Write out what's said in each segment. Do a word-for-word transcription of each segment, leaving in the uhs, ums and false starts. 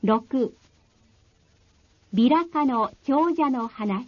ろく. ビラカの長者の話。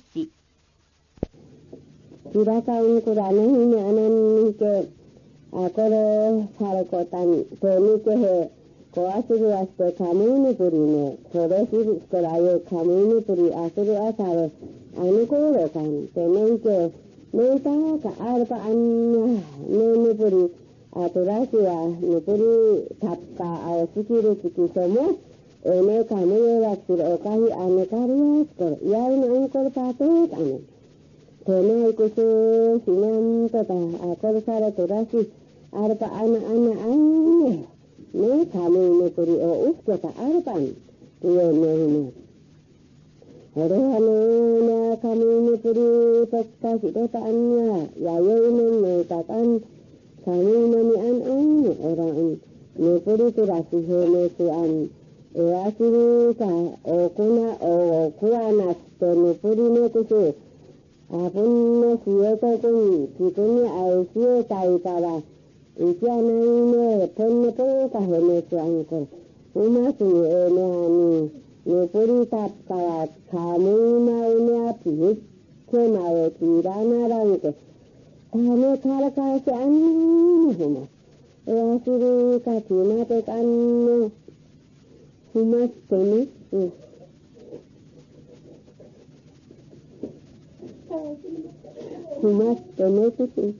ビラカンクラのひねあのにけ、あこれされこたに、とにけへ、こあするわしてかむいにぷりね、それしるしてらよかむいにぷりあするあされ、あのころかん、てねんけ、ねんたかあるかあんな、ねにぷり、あとらしは、にぷりたっか、あおすきるつきそも、えねかむよらするおかひあねかるやすころ、やるのあんころぱとーかね。てねいくすしなんとか、あこれされとらし、あるかあなあなあんね。ね、かむいにぷりをうすけたあるかん。いえねね。これはね、なかむいにぷりとかしろたんや、やよいねんねたかん、かむいのにあんあんね、おらん。にぷりとらしへめすあん。えあしるか、おくな、おくわなしてにぷりねくす。あぶんのしえとくん、きくにあいしえたいから、いちゃないね、ぽんねぽんかへめすあんこ。うますにえねあに、にぷりたっからかむいまいねあぴっけまえきらならんけ。ためからかしあんにふま。えあしるかきまてかんの、ふましてね。うん。ふましてねくし。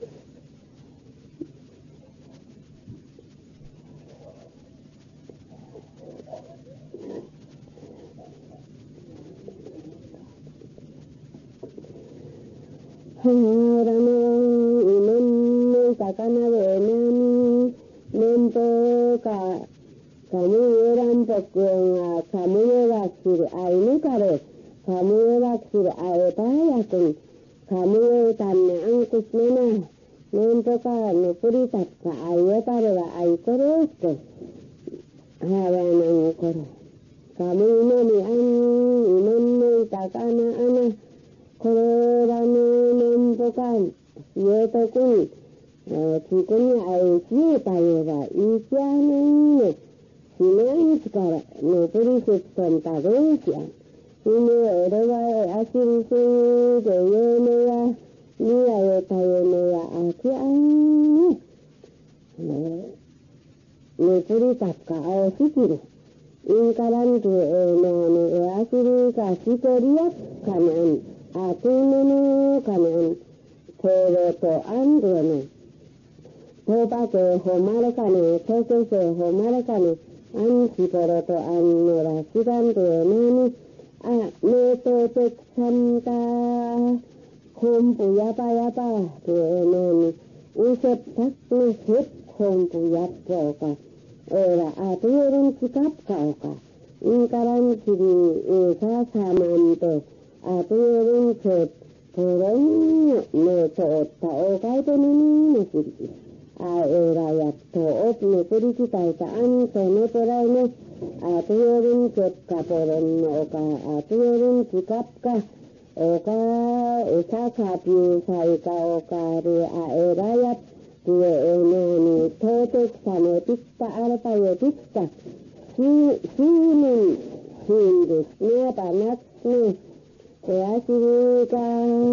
はらのいめんのさかなでねに、ねんとか、かむえらんぽくんがかむえらくするあいぬかれ、かむえらくするあえたやくん、かむえたんねあんくしねな、ねんとかぬぷりたっかあいえたれはあいこれして、はらのこれ、かむいのにあん、いめんのいたかなあな、これらのねんとか、えとくん、きくにあいしえたえば、いちゃねんね、しめんちから、のぷりせつとんたどうしやん。いねえれはあしるせでよねや、にやえたえねや、あきあんね。ねのぷりたっかあおしきる。インからんくえのねえあしるかしとりやかなん。あくねのかなん。これとあんどね。とばけほまれかね、とけせほまれかね、あんしころとあんのらしがんでねに、あ、ねとてくさんか、こんぷやばやば、でねに、うせったくねせ、こんぷやっぽうか、えら、あとよるんちかっかおか、いからんちり、えささまんて、あとよるんせ、とろんねとったおかいとねにねしり。あえらやっとおつねぷりきたいたあんとねとらいね。あとよるんけっかぽろんのおか、あとよるんちかっか、おか、えさかぴゅうさいかおかれ、あえらやっとえねに、とてくさねぴったあれぱよぴった、し、しぬん、しんですね、ばなつね、えあしるか、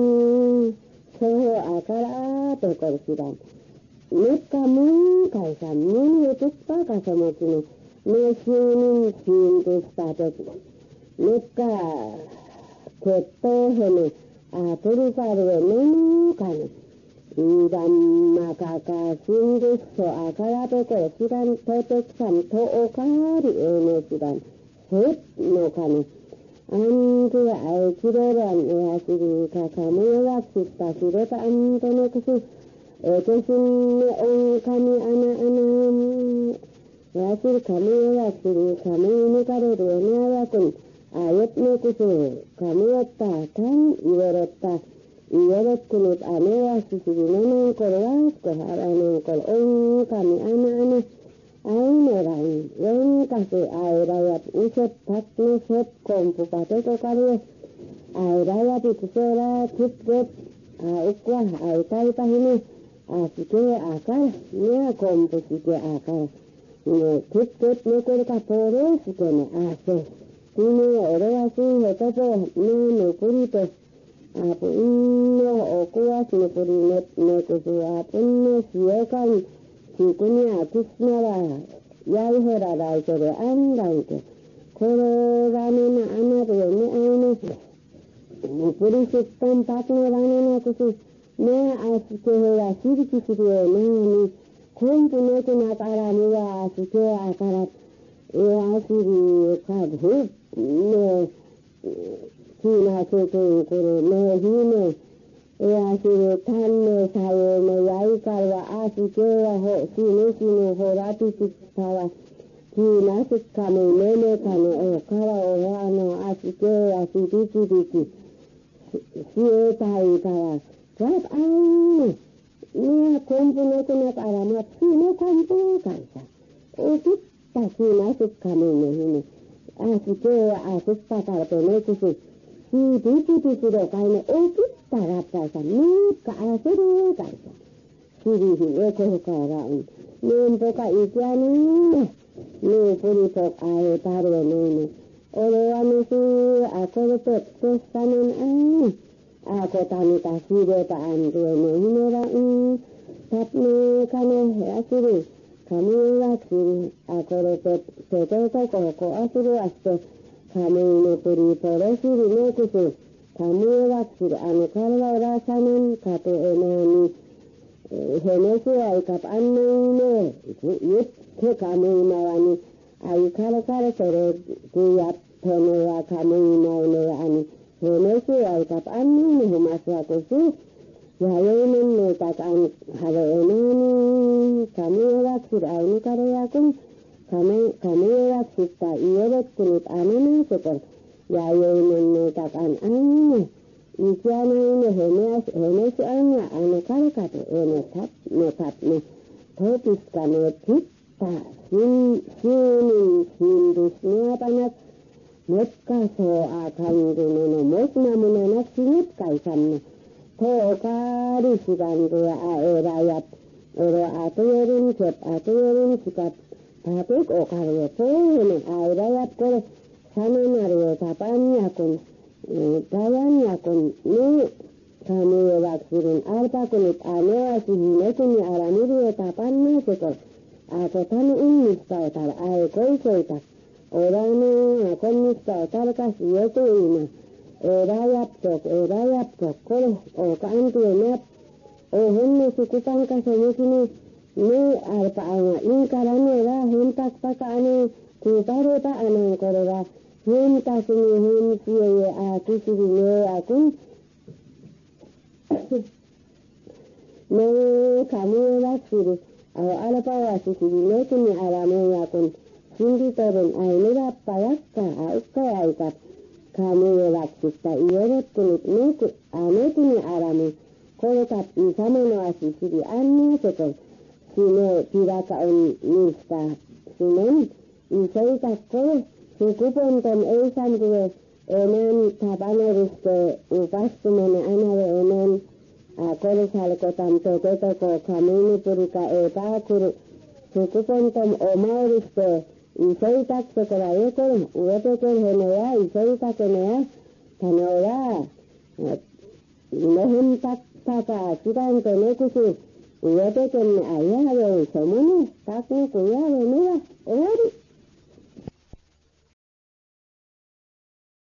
そうあからところしらん。めっかむんかいさん、むんえとっぱかそもちの、めしゅうにんしんとしたとき、めっか、けっとへね、あ、とりかるえめんかね、んだんまかか、しんでっそ、あからとこしらん、とてくさん、とおかわりえねしらん、せっのかね、あんくあいきれらんえあしりかかむえわくしたしれたあんとねくす、えとしんねおんかみあなあな、わしるかみえわしるかみえぬかれるえねあわくん、あよっねくす、かみえったかん、いわれった、いわれっくぬあねわししりねねんころわすこはらねんころ、おんかみあなあな、あいねらん、よんかせあいらや、うせったっねせっこんぷかてとかれ、あいらやぴつせら、つっけ、あうっわ、あいたいたひね、あしけあから、ねあこんぷしけあから。 네, 그것 내거리가 보로스게네 아세. 그네 오래와시 해서도 네 누구리도 아부 인네 오구와시 누구리 네 네구수 아분네 시에간 지구냐 기스나라 야이해라라 이거를 안가이게 고래라는 아나도에 네 아이네 누구리 식단 파트너라는 아구수 네 아스케해야 시리키시리에 네 공부내구나 따라무야 아스케 아가라 에 아시리 가드 네 기나세도 고래 네 힘에 에 아시리 탄네 사회네 야이karwa 아스케야 호 시네 시네 호라티티타와 기나식카네 네네카네 오카라 오하노 아스케야 시디시디시 시에타이타와 저 아이 네 공부내구나 따라마 시네 공부 간사 오기 다시나식카네 힘에 아스케야 아스파카르페네 쿠시 시디시디시로 가이네 오기 따라빠사 니까 아스로 가이사 시리히 에코카라운 네임보가 이기아니 네 보리톡 아에 바로네네 오레와미시 아코르테 테사는 아니 아코타니타 시레타 안드에네 히메라 음 탑네 카네 헤아시리 카미라 시리 아코르테 테테테 코코 아시리 아스테 카미네 뿌리 포레시리 네쿠시 카미라 시리 아네 카르라라 사는 카테 에네니 헤네시아 이캅 안네네 이트 카미나와니 아이 카르카르 세레 구야 페네야 카미나오네 아니 헤네시아 이캅 안네네 후마스아코시 야요는 네딱 안 하레에네니 카미라 시리 아이니 카레야군 카메 카미라 시타 이에레트닛 아네네 세터 야요는 네딱 안 안네 이기아네네 헤네스 헤네스 아니야 아네 카르카토 에네 탑 네 탑 네 토피스카네 팁타 신 신인 신두스네아바나 넷가소 아간구네네 못나무네나 신입가이삼네 토가리 시간도야 아에라얏 오로 아토예린 쳏 아토예린 시갑 다득 오가르에 포에네 아에라얏 고레 사네나르에 다반야군 다양약은 네 카미에 왁시린 알바군이 아네와시 히네군이 아라미리에 다반네세걸 아고타니 인미스타에 따라 아에 고이소이다 오라네 아곤미스타에 따라가시 예고이나 에라얍족 에라얍족 고레 오가안두에 납 오혼네시 구상가서 예시니 네 알바아나 인가라네라 헨탁파카아네 구바로다 아네 고레라 헨타스니 헨시에 아쿠시리네 아군 네 카미에라 시리 알바와시시리 네군이 아라메야군 신디tor은 아이네라 빠약까 아우까 아이가 카미에라 시타 이에레군이 네군 아네군이 아라메 고레탑 이사메노아시시리 안네세건 시네 비라카온 니스타 시는 이세이다 고레 수구본돈 에이산두에 에넨 타바네리스테 우바스메네 아나레 에넨 아고르살코탐 테테테코 카미니푸리카 에바쿠르 수구본돈 오마오리스테 이세이탁세코라 에코르 우에테켈 헤네야 이세이탁헤네야 타노야 네흠탁타카 시간테 네쿠시 우에테켈네 아야하레 소모네 딱네 구야레 미라 오리